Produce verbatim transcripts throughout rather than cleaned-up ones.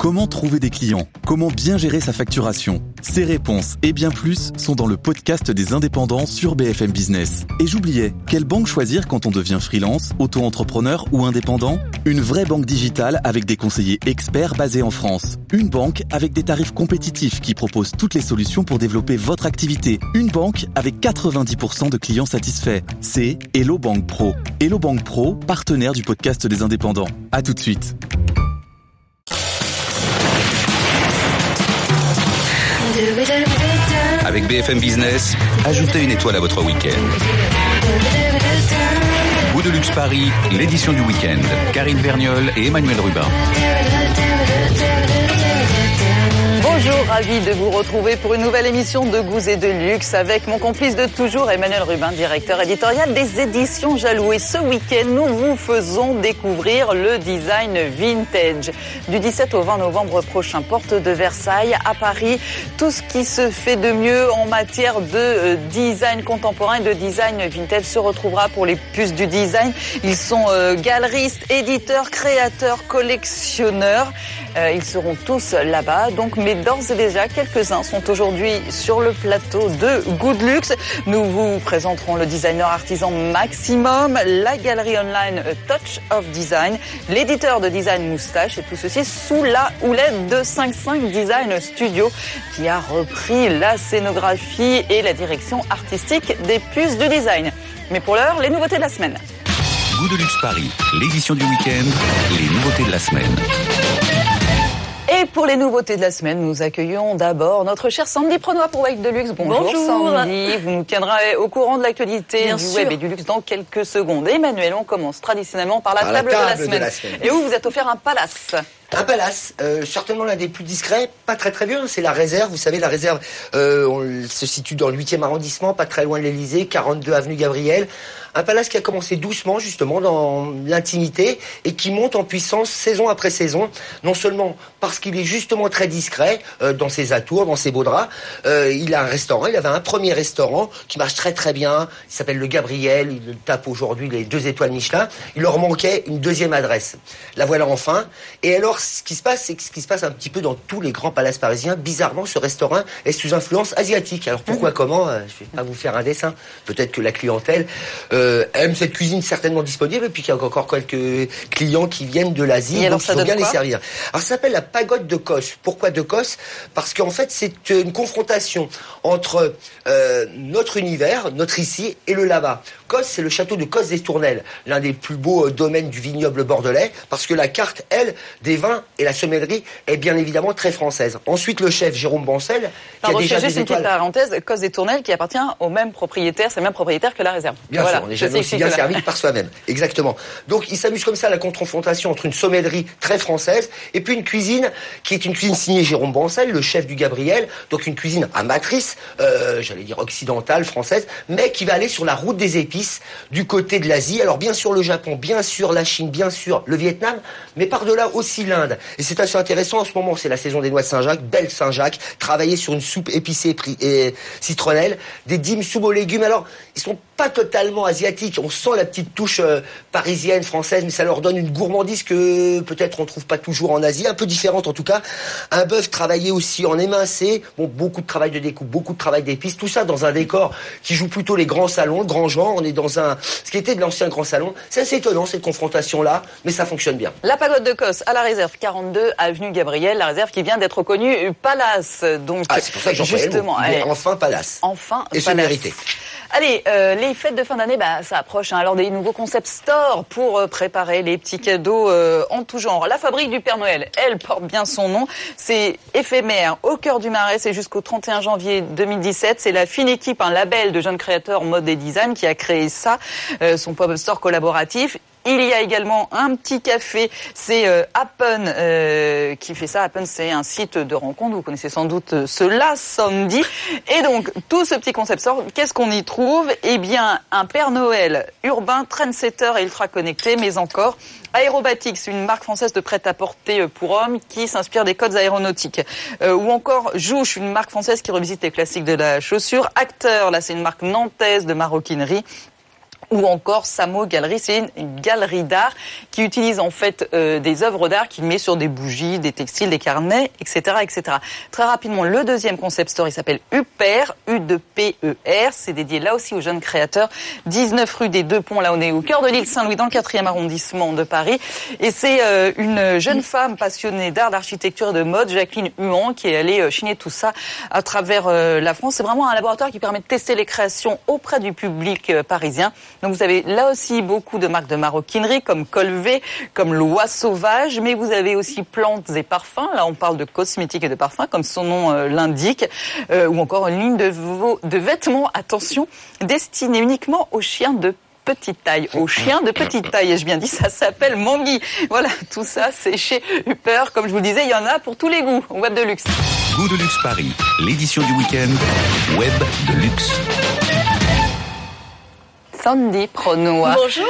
Comment trouver des clients ? Comment bien gérer sa facturation ? Ces réponses et bien plus sont dans le podcast des indépendants sur B F M Business. Et j'oubliais, quelle banque choisir quand on devient freelance, auto-entrepreneur ou indépendant ? Une vraie banque digitale avec des conseillers experts basés en France. Une banque avec des tarifs compétitifs qui propose toutes les solutions pour développer votre activité. Une banque avec quatre-vingt-dix pour cent de clients satisfaits. C'est Hello Bank Pro. Hello Bank Pro, partenaire du podcast des indépendants. À tout de suite. Avec B F M Business, ajoutez une étoile à votre week-end. Goût de luxe Paris, l'édition du week-end. Karine Vergnol et Emmanuel Rubin. Bonjour, ravi de vous retrouver pour une nouvelle émission de Goûts et de Luxe avec mon complice de toujours, Emmanuel Rubin, directeur éditorial des éditions Jaloux. Et ce week-end, nous vous faisons découvrir le design vintage. Du dix-sept au vingt novembre prochain, porte de Versailles, à Paris, tout ce qui se fait de mieux en matière de design contemporain et de design vintage se retrouvera pour les puces du design. Ils sont euh, galeristes, éditeurs, créateurs, collectionneurs. Euh, ils seront tous là-bas, donc, mais d'ores et déjà, quelques-uns sont aujourd'hui sur le plateau de Goût de Luxe. Nous vous présenterons le designer artisan Maximum, la galerie online Touch of Design, l'éditeur de design Moustache, et tout ceci sous la houlette de cinq cinq Design Studio, qui a repris la scénographie et la direction artistique des puces du design. Mais pour l'heure, les nouveautés de la semaine. Goût de luxe Paris, l'édition du week-end, les nouveautés de la semaine. Et pour les nouveautés de la semaine, nous accueillons d'abord notre cher Sandy Prenois pour Wake de Luxe. Bonjour, Bonjour Sandy, vous nous tiendrez au courant de l'actualité Bien du sûr. web et du luxe dans quelques secondes. Emmanuel, on commence traditionnellement par la, par table, la table de, la de, la semaine. Et où vous êtes offert un palace. Un palace, euh, certainement l'un des plus discrets, pas très très vieux, c'est la Réserve. Vous savez, la Réserve euh, on se situe dans le huitième arrondissement, pas très loin de l'Élysée, quarante-deux avenue Gabriel. Un palace qui a commencé doucement, justement, dans l'intimité et qui monte en puissance saison après saison. Non seulement parce qu'il est justement très discret euh, dans ses atours, dans ses beaux draps. Euh, il a un restaurant, il avait un premier restaurant qui marche très très bien. Il s'appelle le Gabriel, il tape aujourd'hui les deux étoiles Michelin. Il leur manquait une deuxième adresse. La voilà enfin. Et alors, ce qui se passe, c'est ce qui se passe un petit peu dans tous les grands palaces parisiens. Bizarrement, ce restaurant est sous influence asiatique. Alors pourquoi, mmh. comment euh, Je vais pas vous faire un dessin. Peut-être que la clientèle... Euh, Euh, aime cette cuisine certainement disponible et puis qu'il y a encore quelques clients qui viennent de l'Asie, et donc il faut bien les servir. Alors ça s'appelle la pagode de Kos. Pourquoi de Kos ? Parce qu'en fait c'est une confrontation entre euh, notre univers, notre ici et le là-bas. Kos, c'est le château de Kos des Tournelles, l'un des plus beaux euh, domaines du vignoble bordelais, parce que la carte, elle, des vins et la sommellerie est bien évidemment très française. Ensuite le chef Jérôme Bancel, Pardon, qui a déjà juste des une étoiles. petite parenthèse, Kos des Tournelles qui appartient au même propriétaire, c'est le même propriétaire que la Réserve. Bien voilà. sûr, on est jamais aussi bien servi que par soi-même. Exactement. Donc, il s'amuse comme ça à la confrontation entre une sommellerie très française et puis une cuisine qui est une cuisine signée Jérôme Bancel, le chef du Gabriel. Donc, une cuisine amatrice, euh, j'allais dire occidentale, française, mais qui va aller sur la route des épices du côté de l'Asie. Alors, bien sûr, le Japon, bien sûr, la Chine, bien sûr, le Vietnam, mais par-delà aussi l'Inde. Et c'est assez intéressant en ce moment, c'est la saison des noix de Saint-Jacques, belle Saint-Jacques, travailler sur une soupe épicée et citronnelle, des dim sum aux légumes. Alors, ils sont pas totalement asiatiques. On sent la petite touche euh, parisienne, française, mais ça leur donne une gourmandise que peut-être on trouve pas toujours en Asie, un peu différente en tout cas. Un bœuf travaillé aussi en émincé, bon, beaucoup de travail de découpe, beaucoup de travail d'épices, tout ça dans un décor qui joue plutôt les grands salons, le grand genre. On est dans un, ce qui était de l'ancien grand salon. C'est assez étonnant cette confrontation-là, mais ça fonctionne bien. La pagode de Kos à la Réserve, quarante-deux avenue Gabriel, la Réserve qui vient d'être reconnue Palace. Donc, ah, c'est pour ça que j'en justement, allez, enfin Palace. Enfin, et c'est mérité. Allez, euh, les fêtes de fin d'année, bah, ça approche. Hein, alors des nouveaux concept stores pour euh, préparer les petits cadeaux euh, en tout genre. La fabrique du Père Noël, elle porte bien son nom. C'est éphémère, au cœur du Marais. C'est jusqu'au trente et un janvier deux mille dix-sept. C'est la fine équipe, un label de jeunes créateurs mode et design qui a créé ça, euh, son pop-up store collaboratif. Il y a également un petit café, c'est euh, Happen euh, qui fait ça. Happen, c'est un site de rencontre, vous connaissez sans doute cela, Sandy. Et donc, tout ce petit concept store, qu'est-ce qu'on y trouve ? Eh bien, un Père Noël urbain, trendsetter et ultra connecté, mais encore Aérobatics, une marque française de prêt-à-porter pour hommes qui s'inspire des codes aéronautiques. Euh, ou encore Jouche, une marque française qui revisite les classiques de la chaussure. Acteur, là c'est une marque nantaise de maroquinerie. ou encore Samo Galerie, c'est une, une galerie d'art qui utilise en fait euh, des œuvres d'art qu'il met sur des bougies, des textiles, des carnets, et cetera, et cetera. Très rapidement, le deuxième concept store, il s'appelle U P E R, U deux P E R, c'est dédié là aussi aux jeunes créateurs, dix-neuf rue des Deux Ponts, là on est au cœur de l'île Saint-Louis, dans le quatrième arrondissement de Paris, et c'est euh, une jeune femme passionnée d'art, d'architecture et de mode, Jacqueline Huon, qui est allée euh, chiner tout ça à travers euh, la France. C'est vraiment un laboratoire qui permet de tester les créations auprès du public euh, parisien. Donc vous avez là aussi beaucoup de marques de maroquinerie comme Colvé, comme Loi Sauvage, mais vous avez aussi plantes et parfums. Là on parle de cosmétiques et de parfums comme son nom euh, l'indique, euh, ou encore une ligne de, de vêtements, attention, destinée uniquement aux chiens de petite taille, aux chiens de petite taille. Ai-je bien dit, ça s'appelle Mangui. Voilà, tout ça c'est chez U P E R. Comme je vous le disais, il y en a pour tous les goûts. Web de luxe. Goût de luxe Paris, l'édition du week-end, Web de luxe. Sandy Pronois. Bonjour.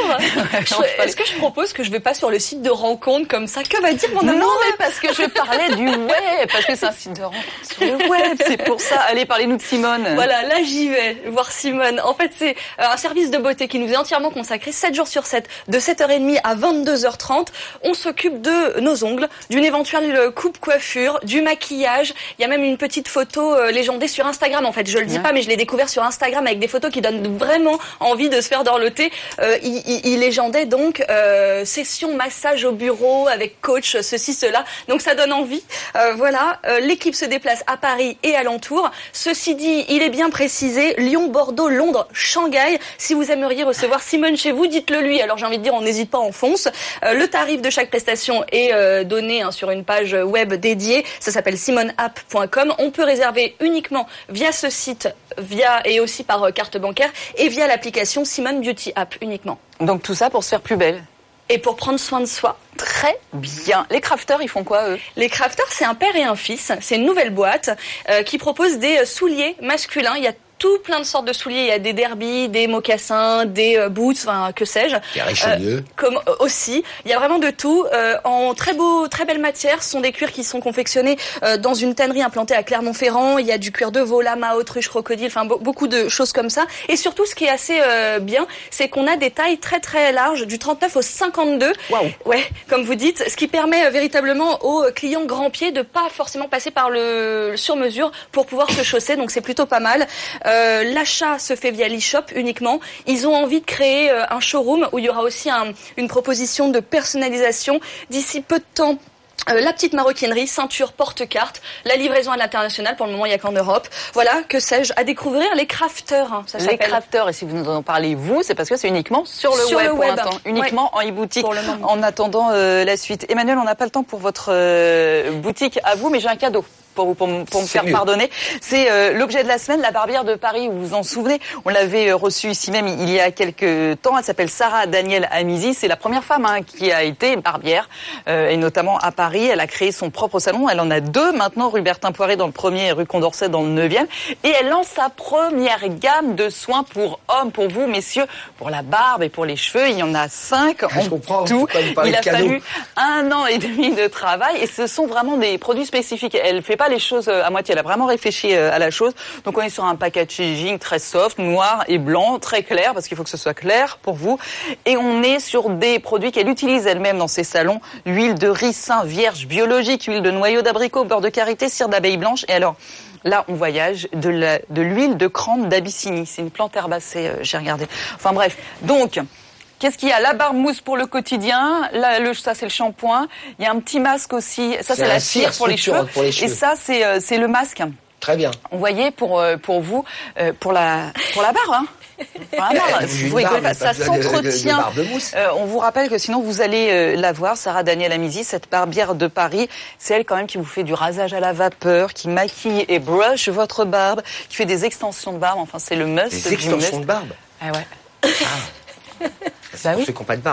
Je, est-ce que je propose que je vais pas sur le site de rencontre comme ça? Que va dire mon amour? Non, mais parce que je parlais du web, parce que c'est un site de rencontre sur le web, c'est pour ça. Allez, parlez-nous de Simone. Voilà, là j'y vais voir Simone. En fait, c'est un service de beauté qui nous est entièrement consacré sept jours sur sept, de sept heures trente à vingt-deux heures trente. On s'occupe de nos ongles, d'une éventuelle coupe coiffure, du maquillage. Il y a même une petite photo euh, légendée sur Instagram. En fait, je le dis ouais. pas, mais je l'ai découvert sur Instagram avec des photos qui donnent vraiment envie de se faire dorloter. Euh, il, il, il légendait donc euh, session massage au bureau avec coach, ceci, cela. Donc ça donne envie. Euh, voilà, euh, l'équipe se déplace à Paris et alentour. Ceci dit, il est bien précisé, Lyon, Bordeaux, Londres, Shanghai. Si vous aimeriez recevoir Simone chez vous, dites-le lui. Alors j'ai envie de dire, on n'hésite pas, on fonce. Euh, le tarif de chaque prestation est euh, donné hein, sur une page web dédiée. Ça s'appelle simone app point com. On peut réserver uniquement via ce site, via et aussi par euh, carte bancaire et via l'application Simone Beauty App uniquement. Donc tout ça pour se faire plus belle. Et pour prendre soin de soi. Très bien. Les crafters, ils font quoi, eux? Les crafters, c'est un père et un fils. C'est une nouvelle boîte euh, qui propose des souliers masculins. Il y a tout plein de sortes de souliers. Il y a des derbies, des mocassins, des euh, boots, enfin que sais-je. Des Richelieu. Euh, comme euh, aussi. Il y a vraiment de tout. Euh, en très beau, très belle matière. Ce sont des cuirs qui sont confectionnés euh, dans une tannerie implantée à Clermont-Ferrand. Il y a du cuir de veau, lama, autruche, crocodile. Enfin be- beaucoup de choses comme ça. Et surtout, ce qui est assez euh, bien, c'est qu'on a des tailles très très larges, du trente-neuf au cinquante-deux. Waouh. Ouais, comme vous dites, ce qui permet euh, véritablement aux clients grand pied de pas forcément passer par le sur-mesure pour pouvoir se chausser. Donc c'est plutôt pas mal. Euh, l'achat se fait via l'e-shop uniquement. Ils ont envie de créer euh, un showroom où il y aura aussi un, une proposition de personnalisation d'ici peu de temps. Euh, la petite maroquinerie, ceinture, porte-carte, la livraison à l'international, pour le moment il n'y a qu'en Europe. Voilà, que sais-je, à découvrir les crafters. Hein, ça les s'appelle. crafters, et si vous nous en parlez vous, c'est parce que c'est uniquement sur le sur web le pour web. l'instant, uniquement ouais. en e-boutique, pour le moment. En attendant euh, la suite. Emmanuel, on n'a pas le temps pour votre euh, boutique à vous, mais j'ai un cadeau. Pour, vous, pour, pour me faire mieux. Pardonner. C'est euh, l'objet de la semaine, la barbière de Paris, vous vous en souvenez. On l'avait euh, reçue ici même il y a quelques temps. Elle s'appelle Sarah Danielle Amizi. C'est la première femme hein, qui a été barbière, euh, et notamment à Paris. Elle a créé son propre salon. Elle en a deux maintenant, rue Bertin-Poiré dans le premier et rue Condorcet dans le neuvième. Et elle lance sa première gamme de soins pour hommes, pour vous, messieurs, pour la barbe et pour les cheveux. Il y en a cinq Je en comprends, tout. Il a cadeau. fallu un an et demi de travail et ce sont vraiment des produits spécifiques. Elle fait pas les choses à moitié, elle a vraiment réfléchi à la chose. Donc on est sur un packaging très soft, noir et blanc, très clair, parce qu'il faut que ce soit clair pour vous. Et on est sur des produits qu'elle utilise elle-même dans ses salons. L'huile de ricin vierge biologique, huile de noyau d'abricot, beurre de karité, cire d'abeille blanche. Et alors, là, on voyage de, la, de l'huile de crante d'Abyssinie. C'est une plante herbacée, euh, j'ai regardé. Enfin bref, donc... Qu'est-ce qu'il y a? La barbe mousse pour le quotidien. Là, le, ça, c'est le shampoing. Il y a un petit masque aussi. Ça, c'est, c'est la cire pour les, cheveux. pour les cheveux. Et ça, c'est, euh, c'est le masque. Très bien. Vous voyez, pour, euh, pour vous, euh, pour la, pour la barbe, hein. Vraiment, vous vous rigolez pas, ça s'entretient. Euh, on vous rappelle que sinon vous allez euh, la voir, Sarah Danielle Amizi, cette barbière de Paris. C'est elle quand même qui vous fait du rasage à la vapeur, qui maquille et brush votre barbe, qui fait des extensions de barbe. Enfin, c'est le must. Des extensions must. de barbe. Ah ouais. Ah. C'est bah pour oui. ceux qui n'ont pas de barbe.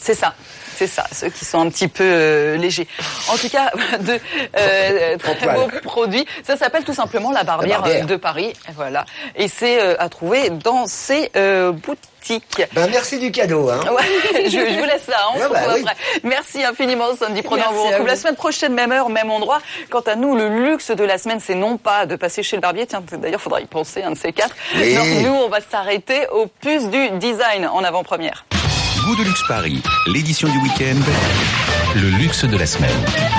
C'est ça. C'est ça, ceux qui sont un petit peu euh, légers. En tout cas, de euh, très beaux produits. Ça s'appelle tout simplement la Barbière, la Barbière. de Paris. Voilà. Et c'est euh, à trouver dans ces euh, boutiques. Ben, merci du cadeau. Hein. Ouais, je, je vous laisse ça. Hein, ouais, bah, oui. Merci infiniment, Sandy Prenant. On vous retrouve la semaine prochaine, même heure, même endroit. Quant à nous, le luxe de la semaine, c'est non pas de passer chez le barbier. Tiens, d'ailleurs, il faudra y penser, un de ces quatre. Oui. Non, nous, on va s'arrêter aux puces du design en avant-première. Goût de luxe Paris, l'édition du week-end, le luxe de la semaine.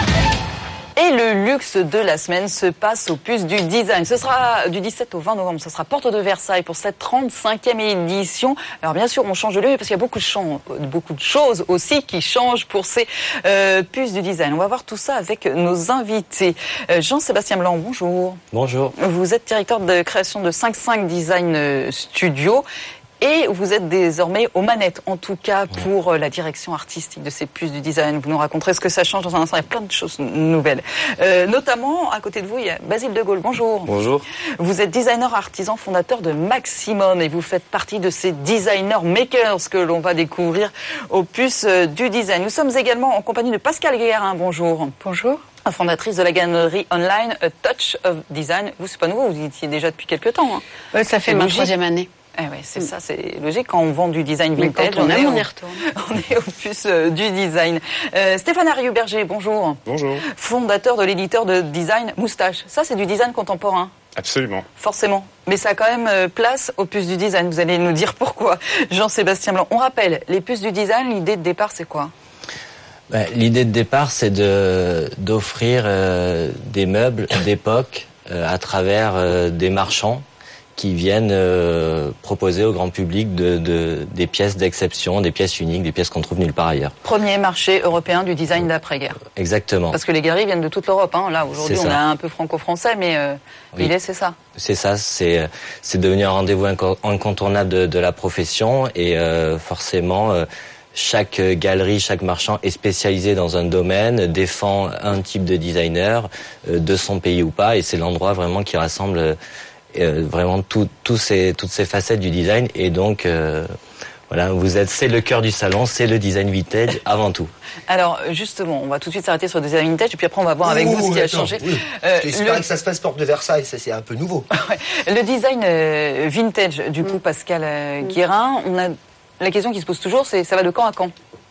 Et le luxe de la semaine se passe aux puces du design. Ce sera du dix-sept au vingt novembre, ce sera Porte de Versailles pour cette trente-cinquième édition. Alors bien sûr, on change de lieu parce qu'il y a beaucoup de, ch- beaucoup de choses aussi qui changent pour ces euh, puces du design. On va voir tout ça avec nos invités. Euh, Jean-Sébastien Blanc, bonjour. Bonjour. Vous êtes directeur de création de cinq cinq Design Studio. Et vous êtes désormais aux manettes, en tout cas pour la direction artistique de ces puces du design. Vous nous raconterez ce que ça change dans un instant. Il y a plein de choses nouvelles. Euh, notamment, à côté de vous, il y a Basile de Gaulle. Bonjour. Bonjour. Vous êtes designer artisan, fondateur de Maximum et vous faites partie de ces designers makers que l'on va découvrir aux puces du design. Nous sommes également en compagnie de Pascal Guérin. Bonjour. Bonjour. Fondatrice de la galerie online A Touch of Design. Vous, c'est pas nouveau, vous y étiez déjà depuis quelques temps. Hein. Oui, ça fait ma troisième année. Eh ouais, c'est mm. ça, c'est logique. Quand on vend du design vintage, on, on, aime, est, on y retourne. On est au puce euh, du design. Euh, Stéphane Arieux-Berger, bonjour. Bonjour. Fondateur de l'éditeur de design Moustache. Ça, c'est du design contemporain. Absolument. Forcément. Mais ça a quand même euh, place aux puces du design. Vous allez nous dire pourquoi. Jean-Sébastien Blanc. On rappelle, les puces du design, l'idée de départ, c'est quoi ? Ben, l'idée de départ, c'est de, d'offrir euh, des meubles d'époque euh, à travers euh, des marchands qui viennent euh, proposer au grand public de, de, des pièces d'exception, des pièces uniques, des pièces qu'on trouve nulle part ailleurs. Premier marché européen du design d'après-guerre. Exactement. Parce que les galeries viennent de toute l'Europe. Hein. Là, aujourd'hui, on a un peu franco-français, mais euh, oui. L'idée, c'est ça. C'est ça, c'est, c'est devenu un rendez-vous inco- incontournable de, de la profession et euh, forcément... Euh, Chaque galerie, chaque marchand est spécialisé dans un domaine, défend un type de designer, euh, de son pays ou pas, et c'est l'endroit vraiment qui rassemble euh, vraiment tout, tout ces, toutes ces facettes du design. Et donc, euh, voilà, vous êtes, c'est le cœur du salon, c'est le design vintage avant tout. Alors justement, on va tout de suite s'arrêter sur le design vintage, et puis après on va voir avec Ouh, vous ce qui attends, a changé. Oui. Euh, c'est le... que ça se passe Porte de Versailles, ça c'est un peu nouveau. Le design euh, vintage, du coup, Pascal euh, Guérin, on a... La question qui se pose toujours, c'est ça va de quand à quand ?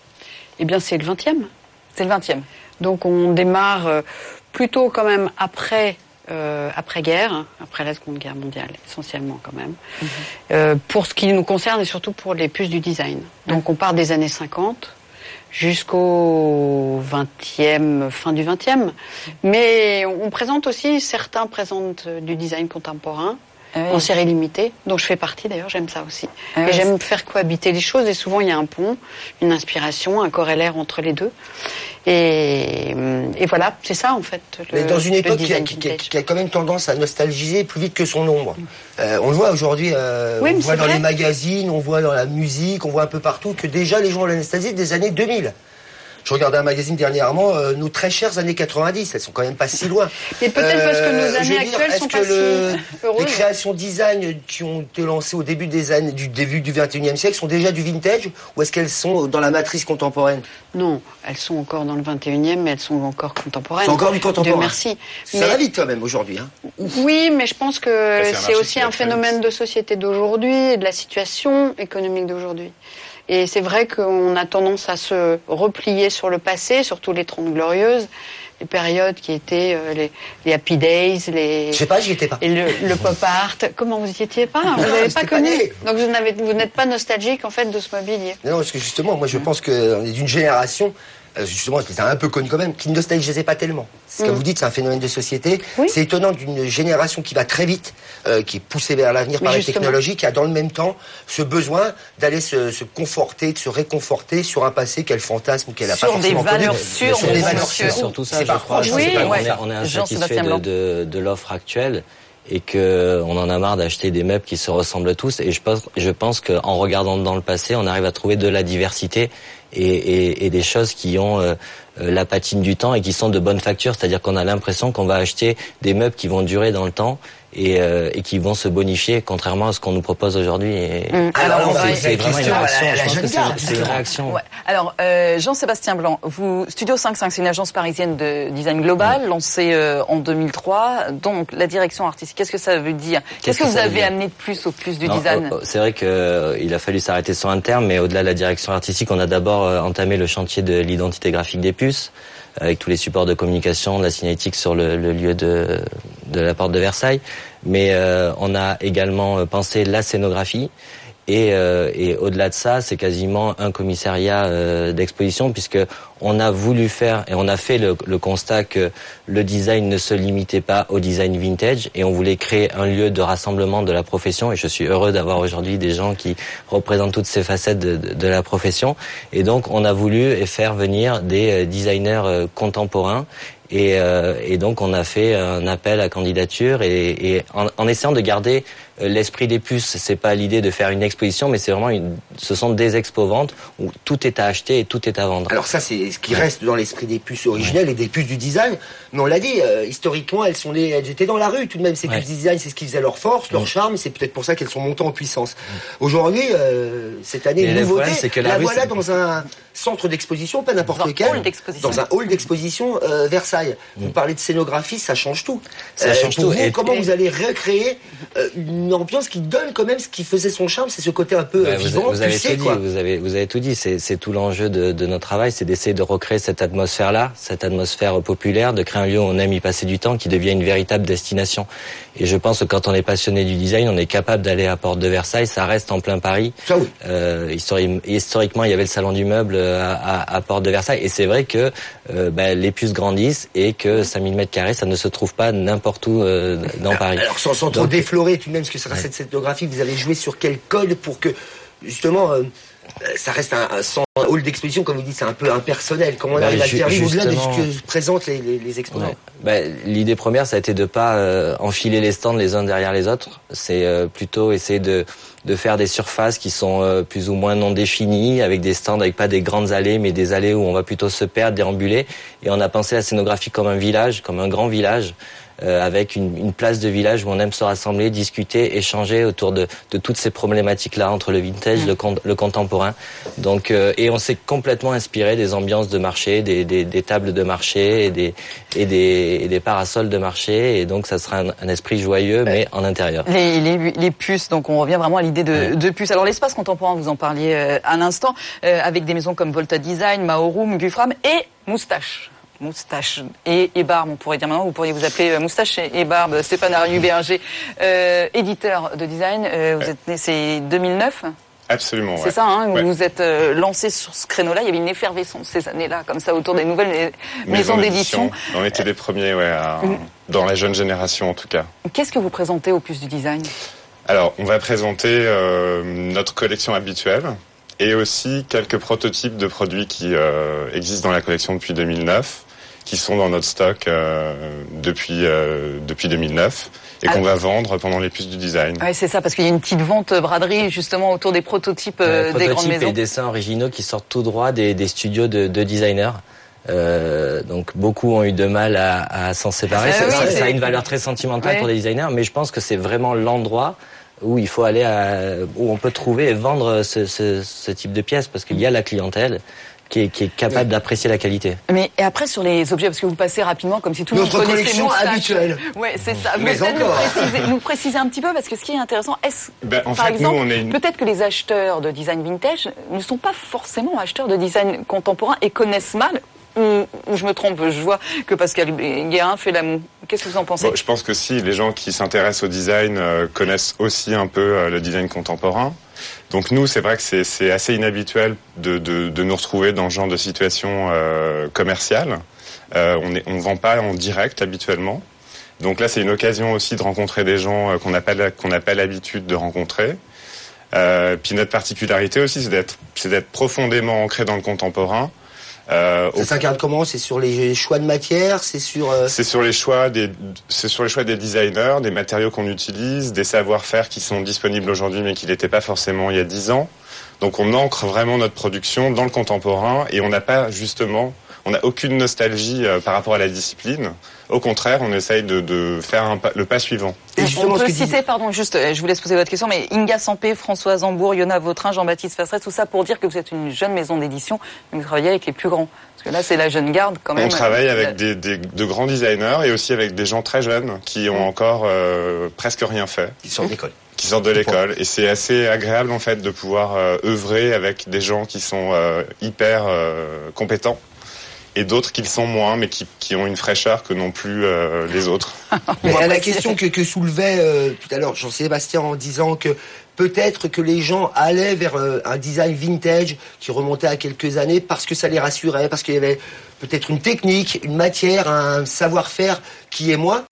Eh bien, c'est le vingtième. C'est le vingtième. Donc, on démarre euh, plutôt quand même après, euh, après-guerre, après la Seconde Guerre mondiale, essentiellement quand même, mm-hmm. euh, pour ce qui nous concerne et surtout pour les puces du design. Donc, mm-hmm. on part des années cinquante jusqu'au vingtième, fin du vingtième. Mm-hmm. Mais on présente aussi, certains présentent du design contemporain, Ah oui. en série limitée, dont je fais partie d'ailleurs, j'aime ça aussi. Ah et oui. j'aime faire cohabiter les choses, et souvent il y a un pont, une inspiration, un corrélaire entre les deux. Et, et voilà, c'est ça en fait. Le, Mais dans une époque qui a, qui, qui a quand même tendance à nostalgiser plus vite que son ombre. Euh, on le voit aujourd'hui, euh, oui, on voit dans vrai. les magazines, on voit dans la musique, on voit un peu partout que déjà les gens ont la nostalgie des années deux mille. Je regardais un magazine dernièrement, euh, nos très chères années quatre-vingt-dix, elles sont quand même pas si loin. Mais peut-être euh, parce que nos années actuelles dire, sont pas le, si heureuses. Les créations design qui ont été lancées au début des années, du début du vingt et unième siècle sont déjà du vintage, ou est-ce qu'elles sont dans la matrice contemporaine ? Non, elles sont encore dans le vingt et unième, mais elles sont encore contemporaines. C'est encore du contemporain. Dieu merci. Ça mais... va vite quand même aujourd'hui. Hein. Oui, mais je pense que c'est, c'est aussi un phénomène de société d'aujourd'hui et de la situation économique d'aujourd'hui. Et c'est vrai qu'on a tendance à se replier sur le passé, surtout les Trente Glorieuses, les périodes qui étaient euh, les, les Happy Days, les... Je sais pas, j'y étais pas. Et le, le pop art. Comment vous y étiez pas ? Vous n'avez pas connu. Donc vous, n'avez, vous n'êtes pas nostalgique en fait de ce mobilier. Non, parce que justement, moi je pense qu'on est d'une génération... Justement, c'est un peu connu quand même, qui ne nostalgisait pas tellement. Ce que mmh. vous dites, c'est un phénomène de société. Oui. C'est étonnant d'une génération qui va très vite, euh, qui est poussée vers l'avenir Mais par justement. les technologies, qui a dans le même temps ce besoin d'aller se, se conforter, de se réconforter sur un passé qu'elle fantasme ou qu'elle n'a pas forcément connu. Sur, sur des valeurs sûres. C'est surtout ça, c'est je crois. Oui, c'est pas, ouais. On est, on est insatisfait de, de, de l'offre actuelle et que on en a marre d'acheter des meubles qui se ressemblent tous. Et je pense, je pense qu'en regardant dans le passé, on arrive à trouver de la diversité et, et, et des choses qui ont euh, la patine du temps et qui sont de bonne facture. C'est-à-dire qu'on a l'impression qu'on va acheter des meubles qui vont durer dans le temps et, euh, et qui vont se bonifier contrairement à ce qu'on nous propose aujourd'hui. Et, mmh. Alors, alors c'est, c'est vraiment une réaction. La, la je pense que garde, c'est, c'est une réaction. Ouais. Alors, euh, Jean-Sébastien Blanc, vous, Studio cinq cinq, c'est une agence parisienne de design global, mmh. lancée euh, en deux mille trois. Donc, la direction artistique, qu'est-ce que ça veut dire? Qu'est-ce, qu'est-ce que, que vous avez amené de plus au plus du non, design? oh, c'est vrai qu'il euh, a fallu s'arrêter sur un terme, mais au-delà de la direction artistique, on a d'abord euh, entamé le chantier de l'identité graphique des puces, avec tous les supports de communication, de la signalétique sur le, le lieu de, de la porte de Versailles. Mais euh, on a également pensé la scénographie. Et, euh, et au-delà de ça, c'est quasiment un commissariat euh, d'exposition, puisque on a voulu faire et on a fait le, le constat que le design ne se limitait pas au design vintage, et on voulait créer un lieu de rassemblement de la profession. Et je suis heureux d'avoir aujourd'hui des gens qui représentent toutes ces facettes de, de, de la profession. Et donc, on a voulu faire venir des designers euh, contemporains. Et, euh, et donc on a fait un appel à candidature et, et en, en essayant de garder l'esprit des puces. C'est pas l'idée de faire une exposition, mais c'est vraiment une, ce sont des expo-ventes où tout est à acheter et tout est à vendre. Alors ça, c'est ce qui reste dans l'esprit des puces originelles ouais. et des puces du design. Mais on l'a dit, euh, historiquement, elles sont les, elles étaient dans la rue tout de même. Ces ouais. puces du design, c'est ce qui faisait leur force, leur ouais. charme. Et c'est peut-être pour ça qu'elles sont montées en puissance. Ouais. Aujourd'hui, euh, cette année, une nouveauté, problème, c'est que la, la rue, voilà c'est... dans un centre d'exposition, pas n'importe lequel, dans un hall d'exposition euh, Versailles. Mmh. Vous parlez de scénographie, ça change tout. Ça euh, change pour tout. Vous, et comment et... vous allez recréer euh, une ambiance qui donne quand même ce qui faisait son charme, c'est ce côté un peu bah, vivant, vous, vous avez pulsé, tout quoi. dit, vous avez vous avez tout dit. C'est, c'est tout l'enjeu de, de notre travail, c'est d'essayer de recréer cette atmosphère-là, cette atmosphère populaire, de créer un lieu où on aime y passer du temps, qui devient une véritable destination. Et je pense que quand on est passionné du design, on est capable d'aller à Porte de Versailles. Ça reste en plein Paris. Ça oui. Euh, historiquement, historiquement, il y avait le salon du meuble à, à, à Porte de Versailles, et c'est vrai que euh, bah, les puces grandissent et que cinq mille mètres carrés, ça ne se trouve pas n'importe où euh, dans alors, Paris. Alors sans, sans trop Donc, déflorer tout de même ce que sera ouais. cette scénographie, vous avez joué sur quel code pour que justement euh, ça reste un, un, sans un hall d'exposition, comme vous dites, c'est un peu impersonnel. Comment on bah, arrive à le faire vivre au-delà de ce que présentent les, les, les exposants. Ouais. Bah, l'idée première, ça a été de pas euh, enfiler les stands les uns derrière les autres. C'est euh, plutôt essayer de de faire des surfaces qui sont euh, plus ou moins non définies, avec des stands, avec pas des grandes allées, mais des allées où on va plutôt se perdre, déambuler. Et on a pensé la scénographie comme un village, comme un grand village, euh, avec une, une place de village où on aime se rassembler, discuter, échanger autour de, de toutes ces problématiques-là entre le vintage, mmh. le, con, le contemporain. Donc, euh, et on s'est complètement inspiré des ambiances de marché, des, des, des tables de marché et des, et des, et des parasols de marché. Et donc, ça sera un, un esprit joyeux, mais en intérieur. Les, les, les puces, donc on revient vraiment à l'idée de, ouais. de puces. Alors, l'espace contemporain, vous en parliez euh, à l'instant, euh, avec des maisons comme Volta Design, Maorum, Gufram et Moustache. Moustache et, et Barbe, on pourrait dire maintenant, vous pourriez vous appeler Moustache et, et Barbe, Stéphane Ariu-Berger, euh, éditeur de design, euh, vous êtes né, c'est deux mille neuf? Absolument, c'est ouais. ça, hein, ouais. vous vous êtes euh, lancé sur ce créneau-là, il y avait une effervescence ces années-là, comme ça, autour des nouvelles maisons, maisons d'édition. On était les premiers, ouais, à, mmh. dans la jeune génération en tout cas. Qu'est-ce que vous présentez au Puces du Design? Alors, on va présenter euh, notre collection habituelle, et aussi quelques prototypes de produits qui euh, existent dans la collection depuis deux mille neuf, qui sont dans notre stock euh, depuis euh, depuis deux mille neuf et ah, qu'on va vendre pendant les puces du design. Oui, c'est ça, parce qu'il y a une petite vente braderie justement autour des prototypes euh, des grandes maisons. Et des dessins originaux qui sortent tout droit des, des studios de, de designers. Euh, donc beaucoup ont eu de mal à, à s'en séparer. Ah, ça, oui, ça, ça a une valeur très sentimentale oui. pour les designers, mais je pense que c'est vraiment l'endroit où il faut aller, à, où on peut trouver et vendre ce, ce, ce type de pièces, parce qu'il y a la clientèle qui est, qui est capable d'apprécier la qualité. Mais et après sur les objets, parce que vous passez rapidement comme si tout le monde connaissait collection habituelle. Ouais, c'est ça. Mais vous encore. Nous préciser, nous préciser un petit peu, parce que ce qui est intéressant, est-ce, ben, en par fait, exemple, nous, on est une... peut-être que les acheteurs de design vintage ne sont pas forcément acheteurs de design contemporain et connaissent mal. Ou, ou je me trompe, je vois que Pascal Guérin fait la moue. Qu'est-ce que vous en pensez? Bon, je pense que si, les gens qui s'intéressent au design euh, connaissent aussi un peu euh, le design contemporain. Donc nous, c'est vrai que c'est, c'est assez inhabituel de, de, de nous retrouver dans ce genre de situation euh, commerciale. Euh, on est, on vend pas en direct habituellement. Donc là, c'est une occasion aussi de rencontrer des gens euh, qu'on n'a pas, qu'on n'a pas l'habitude de rencontrer. Euh, puis notre particularité aussi, c'est d'être, c'est d'être profondément ancré dans le contemporain. Euh, ça s'incarne comment? C'est sur les choix de matière, c'est sur. Euh... C'est sur les choix des, c'est sur les choix des designers, des matériaux qu'on utilise, des savoir-faire qui sont disponibles aujourd'hui mais qui n'étaient pas forcément il y a dix ans. Donc on ancre vraiment notre production dans le contemporain et on n'a pas justement, on n'a aucune nostalgie euh, par rapport à la discipline. Au contraire, on essaye de, de faire un pas, le pas suivant. Et on peut citer, dit... pardon, juste, je vous laisse poser votre question, mais Inga Sampé, François Zambour, Yona Vautrin, Jean-Baptiste Fassret, tout ça pour dire que vous êtes une jeune maison d'édition, mais vous travaillez avec les plus grands. Parce que là, c'est la jeune garde quand même. On travaille avec des, des, de grands designers et aussi avec des gens très jeunes qui ont encore euh, presque rien fait. Qui sortent d'école. Qui sortent de l'école. Et c'est assez agréable en fait de pouvoir euh, œuvrer avec des gens qui sont euh, hyper euh, compétents. Et d'autres qui le sont moins, mais qui, qui ont une fraîcheur que n'ont plus euh, les autres. Mais à la question que, que soulevait euh, tout à l'heure Jean-Sébastien en disant que peut-être que les gens allaient vers euh, un design vintage qui remontait à quelques années parce que ça les rassurait, parce qu'il y avait peut-être une technique, une matière, un savoir-faire qui est moins.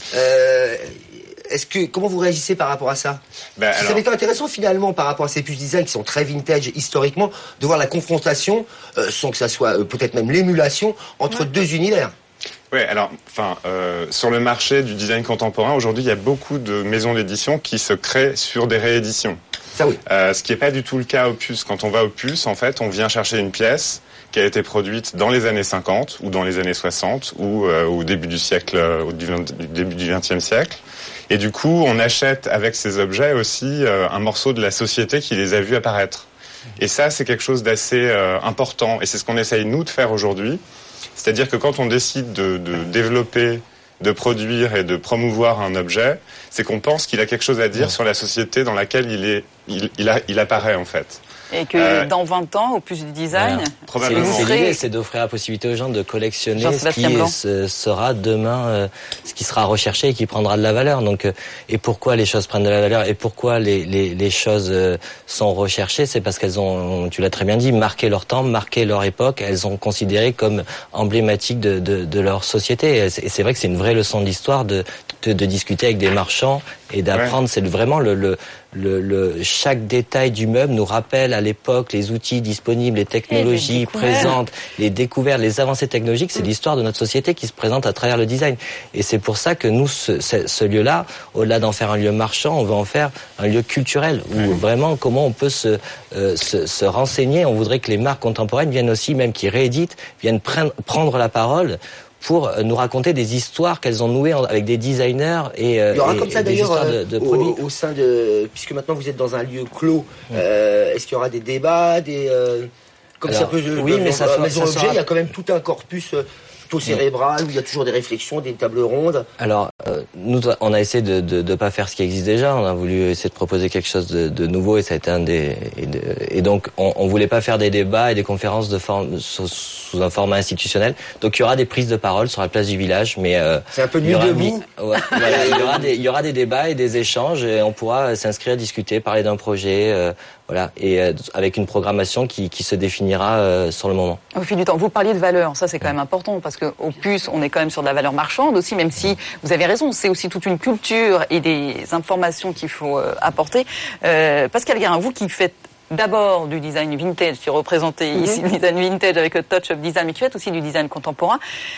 Euh, Est-ce que comment vous réagissez par rapport à ça? ben, alors... Ça m'est intéressant finalement par rapport à ces puces design qui sont très vintage historiquement, de voir la confrontation, euh, sans que ça soit euh, peut-être même l'émulation entre ouais. deux univers. Oui, alors, enfin, euh, sur le marché du design contemporain, aujourd'hui, il y a beaucoup de maisons d'édition qui se créent sur des rééditions. Ça oui. Euh, ce qui n'est pas du tout le cas au Puce. Quand on va au Puce, en fait, on vient chercher une pièce qui a été produite dans les années cinquante ou dans les années soixante ou euh, au début du siècle, euh, au début du vingtième siècle. Et du coup, on achète avec ces objets aussi euh, un morceau de la société qui les a vus apparaître. Et ça, c'est quelque chose d'assez euh, important. Et c'est ce qu'on essaye, nous, de faire aujourd'hui. C'est-à-dire que quand on décide de, de développer, de produire et de promouvoir un objet, c'est qu'on pense qu'il a quelque chose à dire sur la société dans laquelle il, est, il, il, a, il apparaît, en fait. Et que euh, dans vingt ans, au plus du design, voilà. Probablement. C'est, c'est l'idée, c'est d'offrir la possibilité aux gens de collectionner ce qui se, sera demain, euh, ce qui sera recherché et qui prendra de la valeur. Donc, euh, et pourquoi les choses prennent de la valeur et pourquoi les, les, les choses euh, sont recherchées, c'est parce qu'elles ont, tu l'as très bien dit, marqué leur temps, marqué leur époque. Elles sont considérées comme emblématiques de, de, de leur société. Et c'est, et c'est vrai que c'est une vraie leçon d'histoire de, de, de discuter avec des marchands et d'apprendre. Ouais. C'est vraiment le, le Le, le, chaque détail du meuble nous rappelle à l'époque les outils disponibles, les technologies les présentes, les découvertes, les avancées technologiques. C'est mmh. l'histoire de notre société qui se présente à travers le design. Et c'est pour ça que nous, ce, ce, ce lieu-là, au-delà d'en faire un lieu marchand, on veut en faire un lieu culturel où mmh. vraiment comment on peut se, euh, se, se renseigner. On voudrait que les marques contemporaines viennent aussi, même qui rééditent, viennent prendre, prendre la parole pour nous raconter des histoires qu'elles ont nouées avec des designers et, il y aura et, comme ça, et des histoires de, de produits. Au, au sein de, puisque maintenant vous êtes dans un lieu clos, mmh. euh, est-ce qu'il y aura des débats, des euh, comme Alors, ça peut oui, mais ça, maison ça objet, sera... il y a quand même tout un corpus cérébral où il y a toujours des réflexions, des tables rondes. Alors euh, nous on a essayé de, de de pas faire ce qui existe déjà, on a voulu essayer de proposer quelque chose de, de nouveau et ça a été un des et, de, et donc on, on voulait pas faire des débats et des conférences de forme sous, sous un format institutionnel. Donc il y aura des prises de parole sur la place du village, mais euh, c'est un peu nuit debout. Ouais, voilà, il y aura des il y aura des débats et des échanges et on pourra s'inscrire, discuter, parler d'un projet. Euh, Voilà, et euh, avec une programmation qui, qui se définira euh, sur le moment. Au fil du temps, vous parliez de valeur, ça c'est quand même important, parce qu'au Puce, on est quand même sur de la valeur marchande aussi, même si vous avez raison, c'est aussi toute une culture et des informations qu'il faut euh, apporter. Euh, Pascal Guérin, vous qui faites d'abord du design vintage, qui représentez mm-hmm. ici le design vintage avec le touch of design, mais qui faites aussi du design contemporain,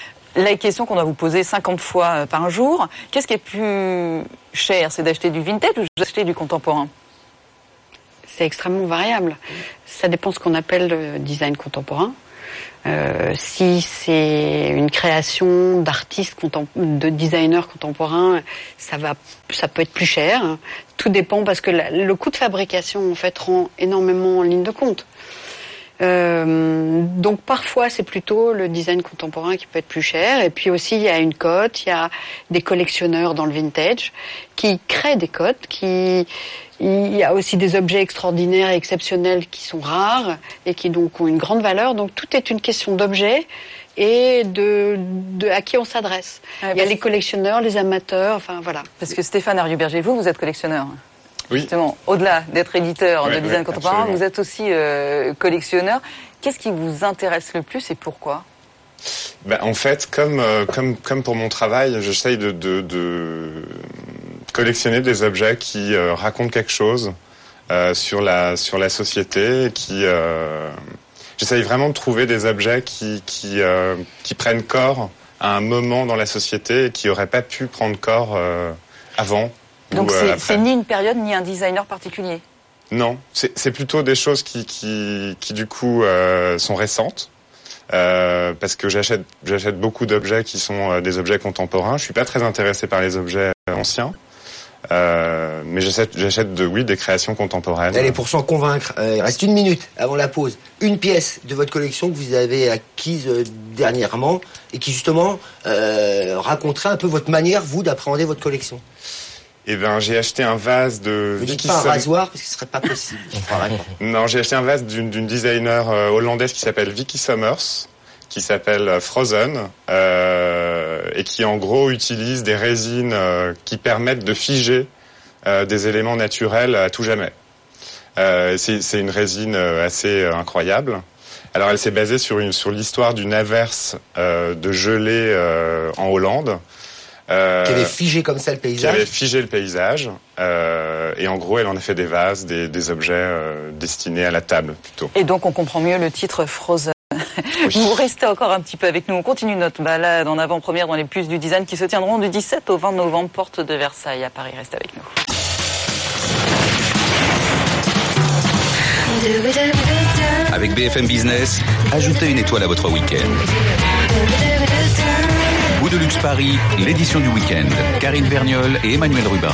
la question qu'on doit vous poser cinquante fois par jour, qu'est-ce qui est plus cher? C'est d'acheter du vintage ou d'acheter du contemporain? C'est extrêmement variable. Ça dépend de ce qu'on appelle le design contemporain. Euh, si c'est une création d'artistes, contem- de designers contemporains, ça va, ça peut être plus cher. Tout dépend parce que la, le coût de fabrication en fait rend énormément en ligne de compte. Euh, donc parfois c'est plutôt le design contemporain qui peut être plus cher, et puis aussi il y a une cote, il y a des collectionneurs dans le vintage qui créent des cotes, qui il y a aussi des objets extraordinaires et exceptionnels qui sont rares et qui donc ont une grande valeur. Donc tout est une question d'objets et de, de à qui on s'adresse. Ouais, il y a les collectionneurs, les amateurs, enfin voilà. Parce que Stéphane Arieux-Berger, vous, vous êtes collectionneur. Oui. Justement, au-delà d'être éditeur ouais, de design ouais, contemporain, absolument. vous êtes aussi euh, collectionneur. Qu'est-ce qui vous intéresse le plus et pourquoi? Ben, en fait, comme, euh, comme, comme pour mon travail, j'essaye de, de, de collectionner des objets qui euh, racontent quelque chose euh, sur, la, sur la société. Qui, euh, j'essaye vraiment de trouver des objets qui, qui, euh, qui prennent corps à un moment dans la société et qui n'auraient pas pu prendre corps euh, avant. Donc ou, c'est, euh, c'est ni une période ni un designer particulier? Non, c'est, c'est plutôt des choses qui, qui, qui du coup euh, sont récentes. euh, parce que j'achète, j'achète beaucoup d'objets qui sont euh, des objets contemporains. Je suis pas très intéressé par les objets euh, anciens. Euh, mais j'achète, j'achète de, oui, des créations contemporaines. Allez, pour s'en convaincre, euh, il reste une minute avant la pause. Une pièce de votre collection que vous avez acquise euh, dernièrement et qui justement euh, raconterait un peu votre manière, vous, d'appréhender votre collection. Eh ben, j'ai acheté un vase de. Ne dites pas un rasoir parce que ce serait pas possible. Je croirais pas. Non, j'ai acheté un vase d'une, d'une designer euh, hollandaise qui s'appelle Vicky Summers, qui s'appelle Frozen, euh, et qui en gros utilise des résines euh, qui permettent de figer euh, des éléments naturels à tout jamais. Euh, c'est, c'est une résine assez euh, incroyable. Alors elle s'est basée sur, une, sur l'histoire d'une averse euh, de gelée euh, en Hollande. Euh, qui avait figé comme ça le paysage. Qui avait figé le paysage. Euh, et en gros, elle en a fait des vases, des, des objets euh, destinés à la table plutôt. Et donc on comprend mieux le titre Frozen. Oui. Vous restez encore un petit peu avec nous. On continue notre balade en avant-première dans les puces du design qui se tiendront du dix-sept au vingt novembre, porte de Versailles à Paris. Restez avec nous. Avec B F M Business, ajoutez une étoile à votre week-end. Goût de luxe Paris, l'édition du week-end. Karine Verniol et Emmanuel Rubin.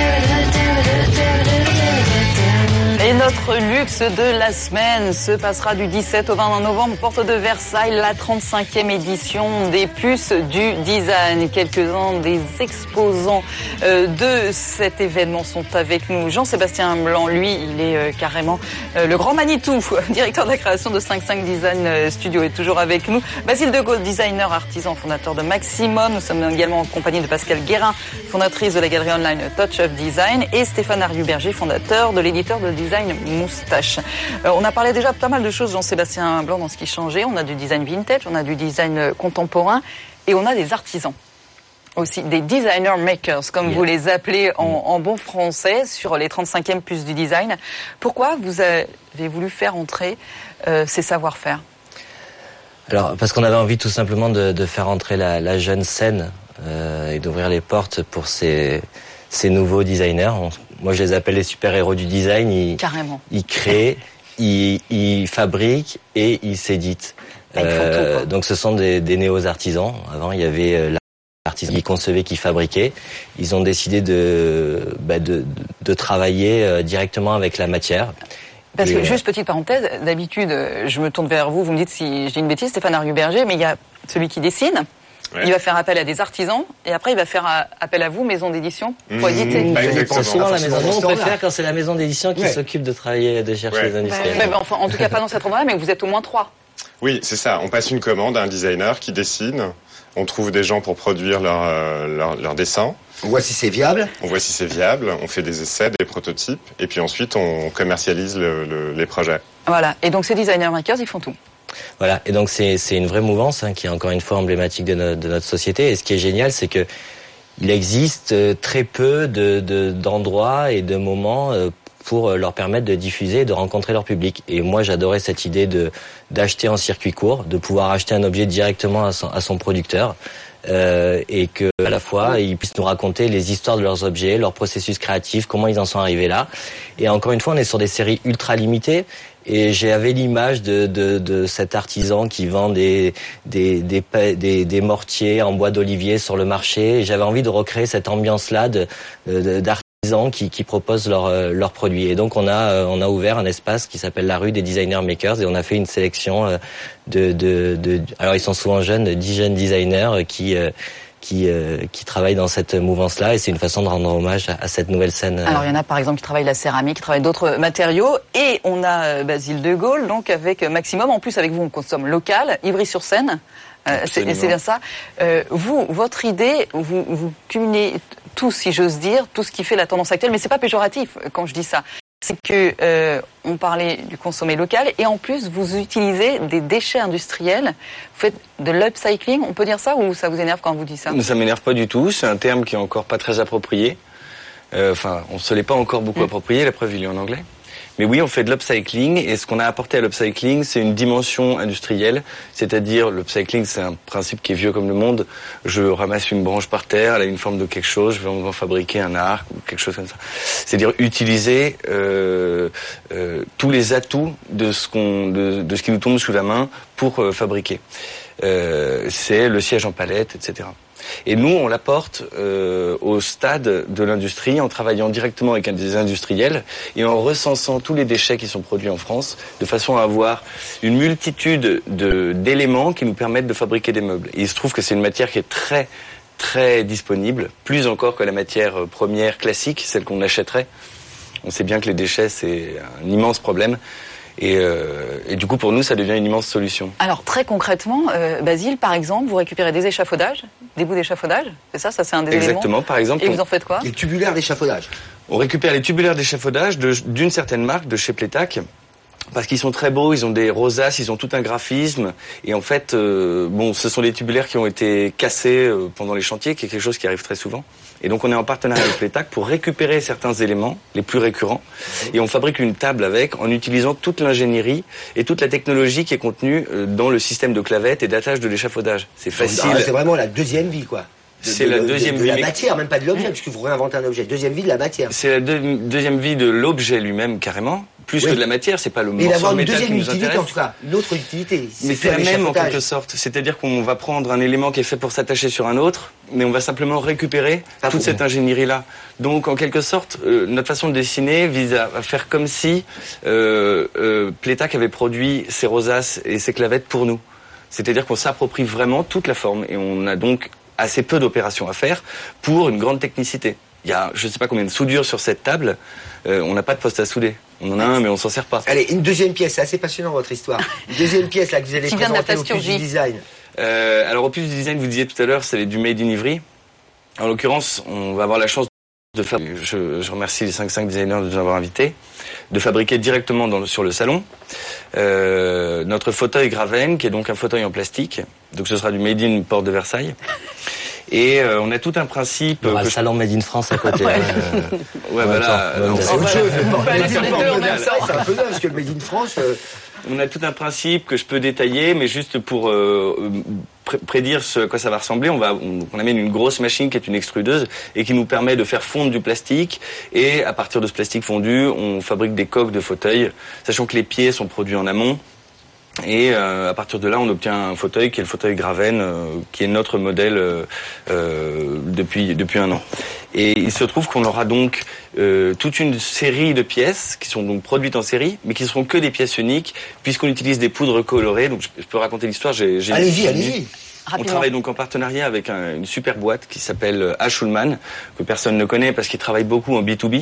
Et notre luxe de la semaine se passera du dix-sept au vingt novembre, porte de Versailles, la trente-cinquième édition des puces du design. Quelques-uns des exposants euh, de cet événement sont avec nous. Jean-Sébastien Blanc, lui, il est euh, carrément euh, le grand Manitou, directeur de la création de cinq cinq Design Studio, est toujours avec nous. Basile de Gaulle, designer, artisan, fondateur de Maximum. Nous sommes également en compagnie de Pascal Guérin, fondatrice de la galerie online Touch of Design, et Stéphane Ariou-Berger, fondateur de l'éditeur de design Moustache. Euh, on a parlé déjà pas mal de choses, Jean-Sébastien Blanc, dans ce qui changeait. On a du design vintage, on a du design contemporain et on a des artisans. Aussi, des designer makers, comme yeah. vous les appelez en, en bon français, sur les trente-cinquièmes puces du design. Pourquoi vous avez voulu faire entrer euh, ces savoir-faire ? Alors, parce qu'on avait envie tout simplement de, de faire entrer la, la jeune scène euh, et d'ouvrir les portes pour ces, ces nouveaux designers. On, moi, je les appelle les super-héros du design. Ils, Carrément. Ils créent, ils, ils fabriquent et ils s'éditent. Euh, tout, donc, ce sont des, des néo-artisans. Avant, il y avait euh, l'artisan qui concevait, qui fabriquait. Ils ont décidé de, bah, de, de travailler euh, directement avec la matière. Parce et que, euh... juste petite parenthèse, d'habitude, je me tourne vers vous, vous me dites si je dis une bêtise, Stéphane Ariou-Berger, mais il y a celui qui dessine. Ouais. Il va faire appel à des artisans et après il va faire appel à vous, maison d'édition, pour mmh, éditer. Bah, c'est souvent la maison. Nous, on préfère quand c'est la maison d'édition qui ouais. s'occupe de travailler, de chercher ouais. les industriels. Ouais. Bah, enfin, en tout cas, pas dans cet endroit-là, mais vous êtes au moins trois. Oui, c'est ça. On passe une commande à un designer qui dessine. On trouve des gens pour produire leur, euh, leur, leur dessin. On voit si c'est viable. On voit si c'est viable. On fait des essais, des prototypes. Et puis ensuite, on commercialise le, le, les projets. Voilà. Et donc, ces designers makers, ils font tout. Voilà, et donc c'est c'est une vraie mouvance hein, qui est encore une fois emblématique de, no, de notre société. Et ce qui est génial, c'est que il existe très peu de, de d'endroits et de moments pour leur permettre de diffuser et de rencontrer leur public. Et moi, j'adorais cette idée de d'acheter en circuit court, de pouvoir acheter un objet directement à son, à son producteur. Euh, et que à la fois ils puissent nous raconter les histoires de leurs objets, leur processus créatif, comment ils en sont arrivés là. Et encore une fois, on est sur des séries ultra limitées. Et j'avais l'image de, de, de cet artisan qui vend des, des, des, des, des mortiers en bois d'olivier sur le marché. Et j'avais envie de recréer cette ambiance-là de, de, d'artisans qui, qui proposent leurs leurs produits. Et donc on a, on a ouvert un espace qui s'appelle la rue des Designer Makers et on a fait une sélection de, de, de alors ils sont souvent jeunes, de dix jeunes designers qui qui euh, qui travaillent dans cette mouvance-là et c'est une façon de rendre hommage à, à cette nouvelle scène. Alors il y en a par exemple qui travaillent la céramique, qui travaillent d'autres matériaux et on a euh, Basile de Gaulle donc avec Maximum. En plus avec vous on consomme local, Ivry-sur-Seine. Euh, c'est, c'est bien ça. Euh, vous, votre idée, vous, vous cumulez tout, si j'ose dire, tout ce qui fait la tendance actuelle, mais c'est pas péjoratif quand je dis ça. C'est que euh, on parlait du consommer local et en plus vous utilisez des déchets industriels. Vous faites de l'upcycling, on peut dire ça ou ça vous énerve quand on vous dit ça ? Ça m'énerve pas du tout. C'est un terme qui est encore pas très approprié. Enfin, euh, on se l'est pas encore beaucoup mmh. approprié. La preuve, il est en anglais. Mais oui, on fait de l'upcycling, et ce qu'on a apporté à l'upcycling, c'est une dimension industrielle, c'est-à-dire l'upcycling, c'est un principe qui est vieux comme le monde. Je ramasse une branche par terre, elle a une forme de quelque chose, je vais en fabriquer un arc ou quelque chose comme ça. C'est-à-dire utiliser euh, euh, tous les atouts de ce qu'on, de, de ce qui nous tombe sous la main pour euh, fabriquer. Euh, c'est le siège en palette, et cetera. Et nous, on l'apporte euh, au stade de l'industrie en travaillant directement avec des industriels et en recensant tous les déchets qui sont produits en France de façon à avoir une multitude de, d'éléments qui nous permettent de fabriquer des meubles. Et il se trouve que c'est une matière qui est très, très disponible, plus encore que la matière première classique, celle qu'on achèterait. On sait bien que les déchets, c'est un immense problème. Et, euh, et du coup, pour nous, ça devient une immense solution. Alors, très concrètement, euh, Basile, par exemple, vous récupérez des échafaudages, des bouts d'échafaudage, c'est ça, ça c'est un des éléments. Exactement, par exemple. Et on... vous en faites quoi? Les tubulaires d'échafaudage. On récupère les tubulaires d'échafaudage de, d'une certaine marque, de chez Plétac, parce qu'ils sont très beaux, ils ont des rosaces, ils ont tout un graphisme. Et en fait, euh, bon, ce sont des tubulaires qui ont été cassés euh, pendant les chantiers, qui est quelque chose qui arrive très souvent. Et donc on est en partenariat avec Plétac pour récupérer certains éléments, les plus récurrents, et on fabrique une table avec, en utilisant toute l'ingénierie et toute la technologie qui est contenue dans le système de clavette et d'attache de l'échafaudage. C'est facile. Ah, c'est vraiment la deuxième vie, quoi. De, c'est de, la de, deuxième de, de vie. la matière, même pas de l'objet, puisque vous réinventez un objet. Deuxième vie de la matière. C'est la deux, deuxième vie de l'objet lui-même, carrément. Plus oui. que de la matière, c'est pas le morceau de métal qui nous intéresse. Mais d'avoir une deuxième utilité, en tout cas, une autre utilité. C'est mais c'est la même en quelque sorte. C'est-à-dire qu'on va prendre un élément qui est fait pour s'attacher sur un autre, mais on va simplement récupérer ah, toute cette ingénierie-là. Donc, en quelque sorte, euh, notre façon de dessiner vise à, à faire comme si euh, euh, Plétac avait produit ses rosaces et ses clavettes pour nous. C'est-à-dire qu'on s'approprie vraiment toute la forme et on a donc assez peu d'opérations à faire pour une grande technicité. Il y a, je ne sais pas combien de soudures sur cette table. Euh, on n'a pas de poste à souder. On en a un, mais on s'en sert pas. Allez, une deuxième pièce. C'est assez passionnant, votre histoire. Une deuxième pièce, là, que vous allez qui présenter au Puce du Design. Euh, alors, au Puce du Design, vous disiez tout à l'heure, c'est du Made in Ivry. En l'occurrence, on va avoir la chance de faire, je, je remercie les cinq cinq designers de nous avoir invités, de fabriquer directement dans le, sur le salon euh, notre fauteuil Graven, qui est donc un fauteuil en plastique. Donc, ce sera du Made in Porte de Versailles. Et euh, on a tout un principe. Il y aura que le je... salon Made in France à côté. ouais, euh... ouais, voilà. C'est autre chose. C'est un peu neuf, parce que le Made in France. Euh... On a tout un principe que je peux détailler, mais juste pour euh, pr- prédire ce à quoi ça va ressembler, on va on, on amène une grosse machine qui est une extrudeuse et qui nous permet de faire fondre du plastique. Et à partir de ce plastique fondu, on fabrique des coques de fauteuils, sachant que les pieds sont produits en amont. Et euh, à partir de là, on obtient un fauteuil qui est le fauteuil Graven, euh, qui est notre modèle euh, euh, depuis depuis un an. Et il se trouve qu'on aura donc euh, toute une série de pièces qui sont donc produites en série, mais qui ne seront que des pièces uniques, puisqu'on utilise des poudres colorées. Donc je, je peux raconter l'histoire. J'ai, j'ai allez-y, allez-y. On Rapidement. travaille donc en partenariat avec un, une super boîte qui s'appelle A. Schulman, que personne ne connaît parce qu'ils travaillent beaucoup en B deux B.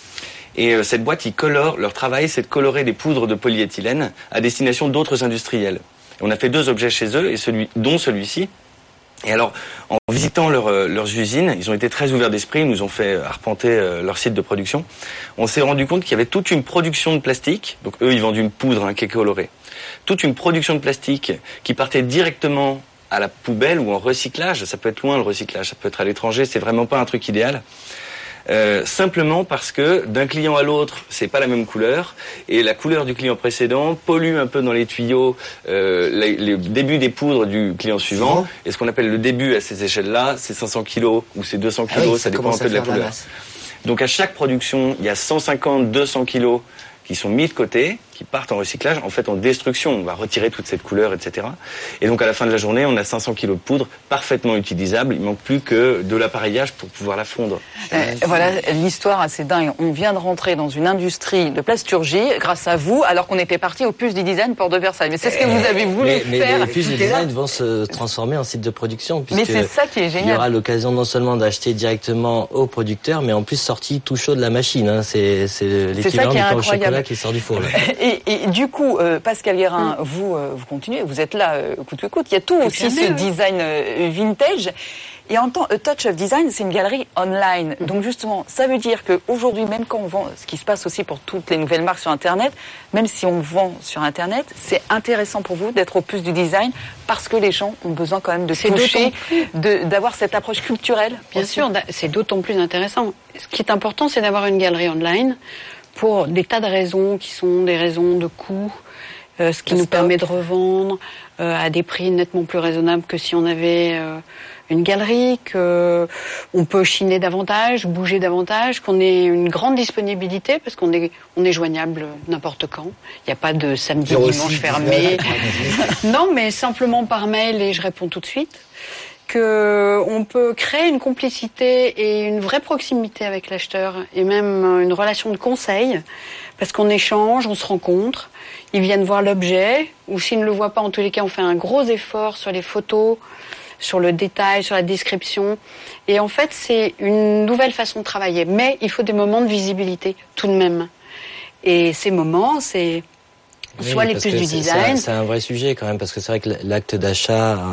Et euh, cette boîte, ils colorent, leur travail, c'est de colorer des poudres de polyéthylène à destination d'autres industriels. Et on a fait deux objets chez eux, et celui, dont celui-ci. Et alors, en visitant leur, euh, leurs usines, ils ont été très ouverts d'esprit, ils nous ont fait arpenter euh, leur site de production. On s'est rendu compte qu'il y avait toute une production de plastique. Donc eux, ils vendent une poudre hein, qui est colorée. Toute une production de plastique qui partait directement à la poubelle ou en recyclage. Ça peut être loin le recyclage, ça peut être à l'étranger, c'est vraiment pas un truc idéal. Euh, simplement parce que d'un client à l'autre, c'est pas la même couleur, et la couleur du client précédent pollue un peu dans les tuyaux euh, les, les débuts des poudres du client suivant. Mmh. Et ce qu'on appelle le début à ces échelles-là, c'est cinq cents kilos ou c'est deux cents kilos, ah oui, ça, ça dépend un peu de la couleur. La Donc à chaque production, il y a cent cinquante, deux cents kilos qui sont mis de côté, qui partent en recyclage, en fait en destruction. On va retirer toute cette couleur, et cetera. Et donc à la fin de la journée, on a cinq cents kilos de poudre parfaitement utilisable. Il manque plus que de l'appareillage pour pouvoir la fondre. Euh, voilà, l'histoire assez dingue. On vient de rentrer dans une industrie de plasturgie grâce à vous, alors qu'on était parti au Puce du Design Porte de Versailles. Mais c'est ce que vous avez voulu mais, faire. Mais les Puces du Design vont se transformer en site de production. Mais c'est ça qui est génial. Il y aura l'occasion non seulement d'acheter directement au producteur, mais en plus sorti tout chaud de la machine. Hein. C'est, c'est l'équivalent du pain au chocolat qui sort du four. Là. Et, et du coup, euh, Pascal Guérin, mm. vous, euh, vous continuez, vous êtes là, euh, coûte que coûte. Il y a tout, tout aussi ce oui. design euh, vintage. Et en tant A Touch of Design, c'est une galerie online. Mm. Donc justement, ça veut dire qu'aujourd'hui, même quand on vend, ce qui se passe aussi pour toutes les nouvelles marques sur Internet, même si on vend sur Internet, c'est intéressant pour vous d'être au Puce du Design parce que les gens ont besoin quand même de c'est toucher, de, d'avoir cette approche culturelle. Bien aussi. sûr, c'est d'autant plus intéressant. Ce qui est important, c'est d'avoir une galerie online pour des tas de raisons qui sont des raisons de coût, euh, ce qui nous permet de revendre euh, à des prix nettement plus raisonnables que si on avait euh, une galerie, que on peut chiner davantage, bouger davantage, qu'on ait une grande disponibilité parce qu'on est on est joignable n'importe quand. Il n'y a pas de samedi, dimanche fermé. Non, mais simplement par mail et je réponds tout de suite. Que on peut créer une complicité et une vraie proximité avec l'acheteur et même une relation de conseil parce qu'on échange, on se rencontre, ils viennent voir l'objet ou s'ils ne le voient pas, en tous les cas, on fait un gros effort sur les photos, sur le détail, sur la description et en fait, c'est une nouvelle façon de travailler mais il faut des moments de visibilité tout de même. Et ces moments, c'est Oui, soit les puces du design. C'est un vrai sujet quand même parce que c'est vrai que l'acte d'achat a,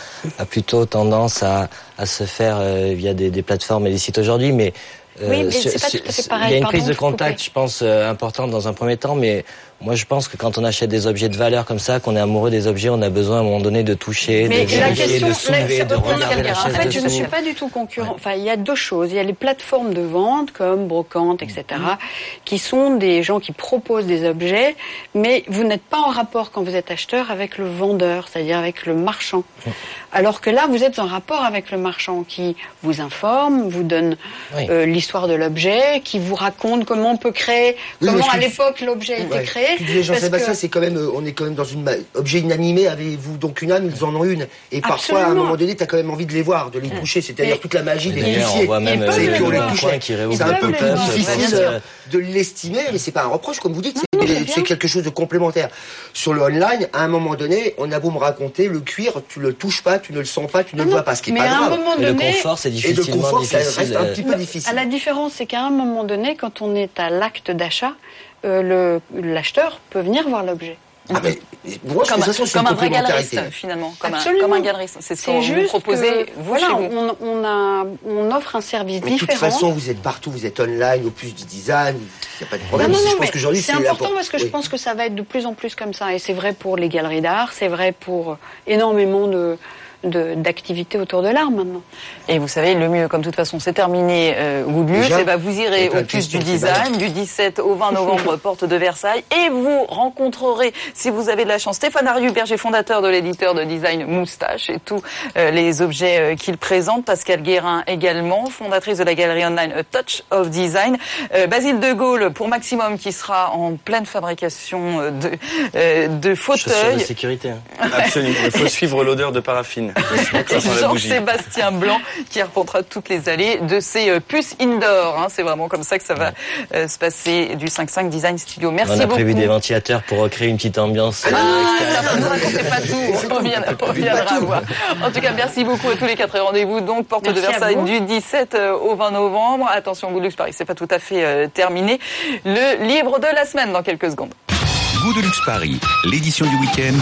a plutôt tendance à, à se faire euh, via des, des plateformes et des sites aujourd'hui, mais euh, oui, mais c'est pas tout à fait pareil. Il y a une Pardon, prise de contact, je pense, euh, importante dans un premier temps, mais moi je pense que quand on achète des objets de valeur comme ça, qu'on est amoureux des objets, on a besoin à un moment donné de toucher, mais de vérifier, de soulever, la, de regarder la chaise En fait, dessous. je ne suis pas du tout concurrent. Ouais. Enfin, il y a deux choses. Il y a les plateformes de vente comme Brocante, et cetera, qui sont des gens qui proposent des objets, mais vous n'êtes pas en rapport quand vous êtes acheteur avec le vendeur, c'est-à-dire avec le marchand. Alors que là, vous êtes en rapport avec le marchand qui vous informe, vous donne oui. euh, l'histoire de l'objet, qui vous raconte comment on peut créer, oui, comment à l'époque l'objet a été ouais. créé. Tu disais Jean-Sébastien, que... c'est quand même, on est quand même dans une objet inanimé. Avez-vous donc une âme? Ils en ont une. Et parfois, Absolument. à un moment donné, tu as quand même envie de les voir, de les toucher. C'est-à-dire toute la magie des policiers. On voit même euh, les qu'on les touchait. C'est un peu plus difficile de l'estimer, mais c'est pas un reproche, comme vous dites. C'est quelque chose de complémentaire. Sur le online, à un moment donné, on a beau me raconter, le cuir, tu le touches pas, tu ne le sens pas, tu ne le vois pas, ce qui est pas grave. Et le confort, c'est difficilement difficile. Et le confort, ça reste un petit peu difficile. La différence, c'est qu'à un moment donné, quand on est à l'acte d'achat, euh, l'acheteur peut venir voir l'objet. Ah mais moi, comme, je façon, comme un vrai galeriste finalement, comme un, comme un galeriste. C'est ce que vous proposez. Vous, voilà, chez vous. On, on a, on offre un service mais différent. De toute façon, vous êtes partout, vous êtes online, au plus du design, il n'y a pas de problème. Non, non, non, je pense qu'aujourd'hui, c'est important parce que oui. je pense que ça va être de plus en plus comme ça, et c'est vrai pour les galeries d'art, c'est vrai pour énormément de d'activités autour de l'art maintenant. Et vous savez, le mieux, comme de toute façon, c'est terminé euh, Goodluck, et bah, vous irez au Puce du Design du dix-sept au vingt novembre, porte de Versailles, et vous rencontrerez, si vous avez de la chance, Stéphane Ariu-Berger, fondateur de l'éditeur de design Moustache, et tous euh, les objets euh, qu'il présente, Pascal Guérin également, fondatrice de la galerie online A Touch of Design, euh, Basile de Gaulle pour Maximum, qui sera en pleine fabrication euh, de, euh, de fauteuils. Chaussures de sécurité. Hein. Absolument, il faut suivre l'odeur de paraffine. Jean-Sébastien Blanc qui racontera toutes les allées de ces euh, puces indoor. Hein. C'est vraiment comme ça que ça va euh, se passer du cinq cinq Design Studio. Merci beaucoup. On a beaucoup. prévu des ventilateurs pour recréer une petite ambiance. Ah, ça va, ne racontez pas tout. On reviendra, on reviendra voir. En tout cas, merci beaucoup à tous les quatre. Rendez-vous donc porte merci de Versailles du dix-sept au vingt novembre. Attention, Goodluck Paris, c'est pas tout à fait euh, terminé. Le livre de la semaine dans quelques secondes. Goodluck Paris, l'édition du week-end,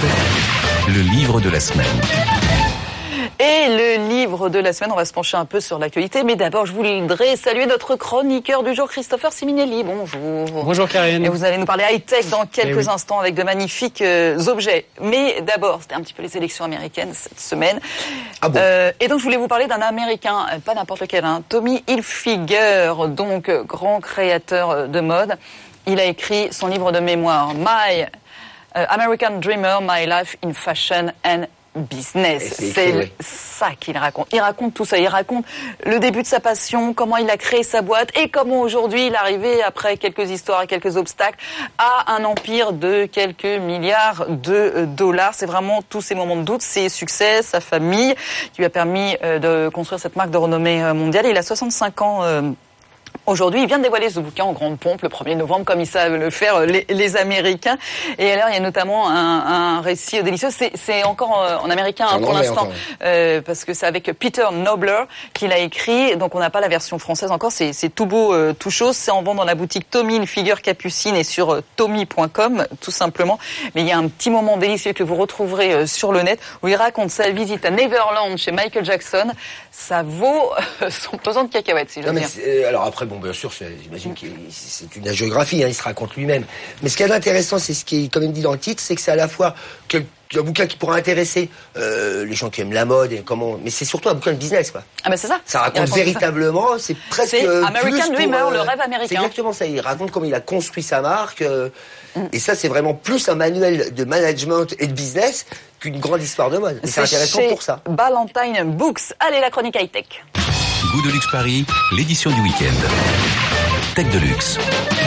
le livre de la semaine. Et le livre de la semaine, on va se pencher un peu sur l'actualité. Mais d'abord, je voudrais saluer notre chroniqueur du jour, Christopher Siminelli. Bonjour. Bonjour Karine. Et vous allez nous parler high-tech dans quelques oui. instants avec de magnifiques euh, objets. Mais d'abord, c'était un petit peu les élections américaines cette semaine. Ah bon euh, et donc, je voulais vous parler d'un Américain, pas n'importe lequel, hein, Tommy Hilfiger, donc grand créateur de mode. Il a écrit son livre de mémoire, My uh, American Dreamer, My Life in Fashion and Business. C'est oui. ça qu'il raconte. Il raconte tout ça. Il raconte le début de sa passion, comment il a créé sa boîte et comment aujourd'hui il est arrivé, après quelques histoires et quelques obstacles, à un empire de quelques milliards de dollars. C'est vraiment tous ces moments de doute, ses succès, sa famille, qui lui a permis de construire cette marque de renommée mondiale. Il a soixante-cinq ans aujourd'hui. Il vient de dévoiler ce bouquin en grande pompe le premier novembre, comme ils savent le faire les, les Américains. Et alors, il y a notamment un, un récit délicieux. C'est, c'est encore en américain hein, pour l'instant, euh, parce que c'est avec Peter Nobler qu'il a écrit. Donc, on n'a pas la version française encore. C'est, c'est tout beau, euh, tout chose. C'est en vente dans la boutique Tommy Hilfiger Capucine et sur euh, tommy point com, tout simplement. Mais il y a un petit moment délicieux que vous retrouverez euh, sur le net, où il raconte sa visite à Neverland chez Michael Jackson. Ça vaut euh, son pesant de cacahuètes, si je veux dire. Euh, alors après, bon, bien sûr, j'imagine que c'est une géographie, hein, il se raconte lui-même. Mais ce qui est intéressant, c'est ce qui est quand même dit dans le titre, c'est que c'est à la fois que un bouquin qui pourra intéresser euh, les gens qui aiment la mode et comment. Mais c'est surtout un bouquin de business, quoi. Ah ben c'est ça. Ça raconte véritablement, ça. c'est presque. C'est American plus Dreamer, pour, euh, le rêve américain. C'est exactement ça. Il raconte comment il a construit sa marque. Euh, mm. Et ça, c'est vraiment plus un manuel de management et de business qu'une grande histoire de mode. Mais c'est, c'est intéressant pour ça. Ballantine Books. Allez, la chronique high-tech. Goût de luxe Paris, l'édition du week-end. Tech de luxe.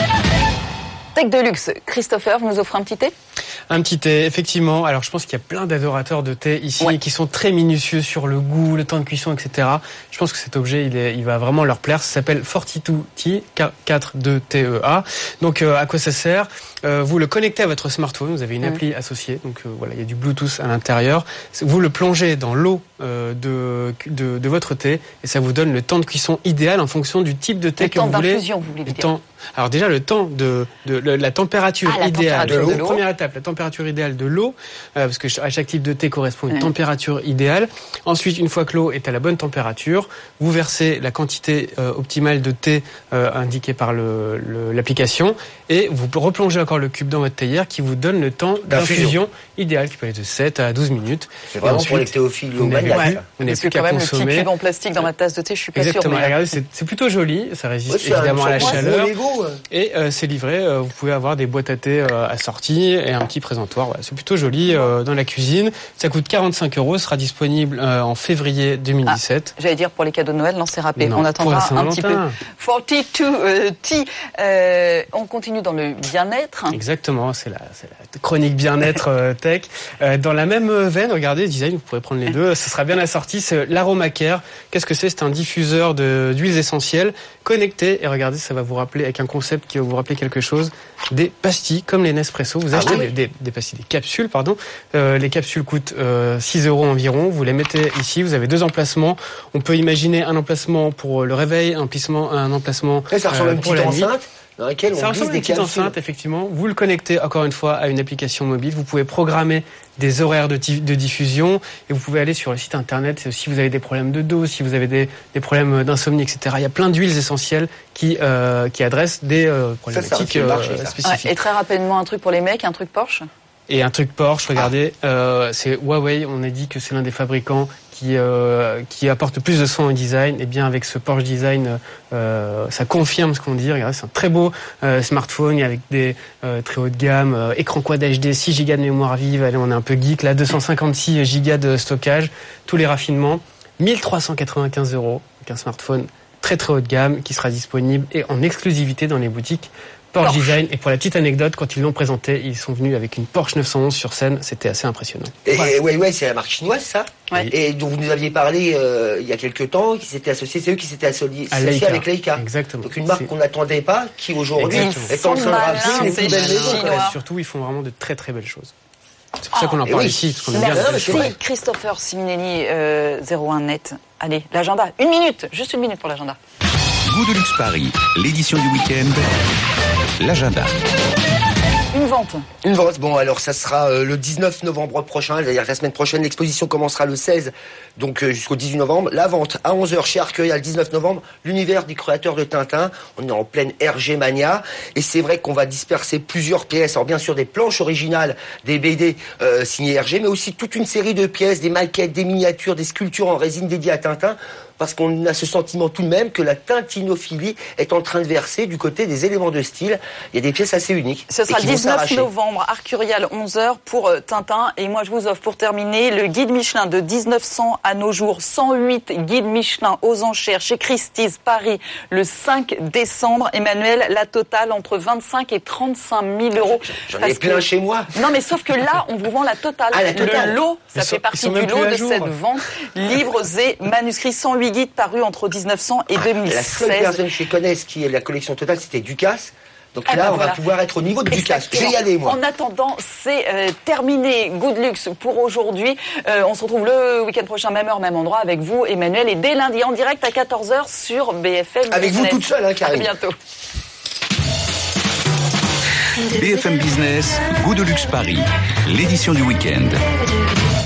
Tech de luxe. Christopher, vous nous offrez un petit thé ? Un petit thé, effectivement. Alors, je pense qu'il y a plein d'adorateurs de thé ici ouais. qui sont très minutieux sur le goût, le temps de cuisson, et cetera. Je pense que cet objet, il, est, il va vraiment leur plaire. Ça s'appelle forty-two Tea, quatre deux T E A. Donc, euh, à quoi ça sert ? euh, Vous le connectez à votre smartphone. Vous avez une mmh. appli associée. Donc, euh, voilà, il y a du Bluetooth à l'intérieur. Vous le plongez dans l'eau euh, de, de, de votre thé et ça vous donne le temps de cuisson idéal en fonction du type de thé le que vous voulez. Le temps d'infusion, vous voulez dire. Temps... Alors déjà, le temps de, de, de la température ah, la idéale température de l'eau. l'eau. Première étape, la température idéale de l'eau, euh, parce que à chaque type de thé correspond une mmh. température idéale. Ensuite, une fois que l'eau est à la bonne température, vous versez la quantité euh, optimale de thé euh, indiquée par le, le, l'application et vous replongez encore le cube dans votre théière qui vous donne le temps d'infusion, d'infusion idéal qui peut être de sept à douze minutes. C'est vraiment ensuite, pour les théophiles ou maniaques. Ouais, on n'est plus qu'à quand même consommer. Le petit cube en plastique dans ma tasse de thé, je suis pas sûre. Exactement. Mais... Regardez, c'est, c'est plutôt joli, ça résiste ouais, évidemment à la chaleur. Lego, ouais. Et euh, c'est livré. Euh, vous pouvez avoir des boîtes à thé euh, assorties et un petit présentoir. Ouais, c'est plutôt joli euh, dans la cuisine. Ça coûte quarante-cinq euros. Sera disponible euh, en février deux mille dix-sept. Ah, j'allais dire pour les cadeaux de Noël, non, c'est râpé. Non, on attendra un petit peu. forty-two euh, Tea. Euh, on continue dans le bien-être. Exactement. C'est la, c'est la chronique bien-être euh, tech. Euh, dans la même veine, regardez, design, vous pourrez prendre les deux. Ce sera bien assorti. C'est l'Aromacare. Qu'est-ce que c'est ? C'est un diffuseur de, d'huiles essentielles connecté. Et regardez, ça va vous rappeler, avec un concept qui va vous rappeler quelque chose, des pastilles comme les Nespresso. Vous achetez ah oui. des, des, des pastilles, des capsules, pardon. Euh, les capsules coûtent euh, six euros environ. Vous les mettez ici. Vous avez deux emplacements. On peut imaginer un emplacement pour le réveil, un emplacement, un emplacement et ça ressemble euh, à une pour petite la nuit. Enceinte dans laquelle on ça ressemble à une petite enceinte, effectivement. Vous le connectez encore une fois à une application mobile. Vous pouvez programmer des horaires de, de diffusion et vous pouvez aller sur le site internet si vous avez des problèmes de dos, si vous avez des, des problèmes d'insomnie, et cetera. Il y a plein d'huiles essentielles qui, euh, qui adressent des euh, problématiques ça, ça, marché, euh, spécifiques. Ouais, et très rapidement, un truc pour les mecs, un truc Porsche. Et un truc Porsche, regardez, ah. euh, c'est Huawei. On a dit que c'est l'un des fabricants qui euh, qui apporte plus de soin au design. Et bien avec ce Porsche Design, euh, ça confirme ce qu'on dit. Regardez, c'est un très beau euh, smartphone avec des euh, très haut de gamme, euh, écran Quad H D, six gigas de mémoire vive. Allez, on est un peu geek là, deux cent cinquante-six gigas de stockage, tous les raffinements, mille trois cent quatre-vingt-quinze euros. Donc un smartphone très très haut de gamme qui sera disponible et en exclusivité dans les boutiques Porsche, Porsche Design. Et pour la petite anecdote, quand ils l'ont présenté, ils sont venus avec une Porsche neuf cent onze sur scène. C'était assez impressionnant. Et ouais, ouais, ouais c'est la marque chinoise, ça. Ouais. Et dont vous nous aviez parlé euh, il y a quelques temps, qui s'étaient associés, c'est eux qui s'étaient associés, associés avec Leica. Exactement. Donc une marque c'est... qu'on n'attendait pas, qui aujourd'hui Exactement. est en train de rafler les plus belles maisons. Surtout, ils font vraiment de très très belles choses. C'est pour oh, ça qu'on en parle oui. ici. Parce qu'on aime Merci bien Christopher Simonelli, euh, zéro un net. Allez, l'agenda. Une minute, juste une minute pour l'agenda. Goût de luxe Paris, l'édition du week-end, l'agenda. Une vente. Une vente. Bon, alors ça sera euh, le dix-neuf novembre prochain, c'est-à-dire la semaine prochaine. L'exposition commencera le seize, donc euh, jusqu'au dix-huit novembre. La vente à onze heures chez Arcueil, le dix-neuf novembre. L'univers du créateur de Tintin. On est en pleine R G Mania. Et c'est vrai qu'on va disperser plusieurs pièces. Alors bien sûr des planches originales, des B D euh, signées R G, mais aussi toute une série de pièces, des maquettes, des miniatures, des sculptures en résine dédiées à Tintin. Parce qu'on a ce sentiment tout de même que la tintinophilie est en train de verser du côté des éléments de style. Il y a des pièces assez uniques. Ce sera le dix-neuf novembre, Arcurial, onze heures pour euh, Tintin. Et moi, je vous offre pour terminer le guide Michelin de dix-neuf cents à nos jours. cent huit guides Michelin aux enchères chez Christie's, Paris, le cinq décembre. Emmanuel, la totale entre vingt-cinq et trente-cinq mille euros. J'en ai plein que... chez moi. Non, mais sauf que là, on vous vend la totale. Ah, la totale. Le lot, ça fait partie du lot de jour. cette vente. Livres et manuscrits, cent huit guides parus entre dix-neuf cents et deux mille seize. La seule personne que je connaisse qui est la collection totale, c'était Ducasse. Donc ah là, ben on voilà. va pouvoir être au niveau de Ducasse. Je vais y aller, moi. En attendant, c'est euh, terminé. Goût de luxe pour aujourd'hui. Euh, on se retrouve le week-end prochain, même heure, même endroit, avec vous, Emmanuel, et dès lundi en direct à quatorze heures sur B F M. Avec vous toute seule, hein, Karine. À bientôt. B F M Business, Goût de luxe Paris, l'édition du week-end.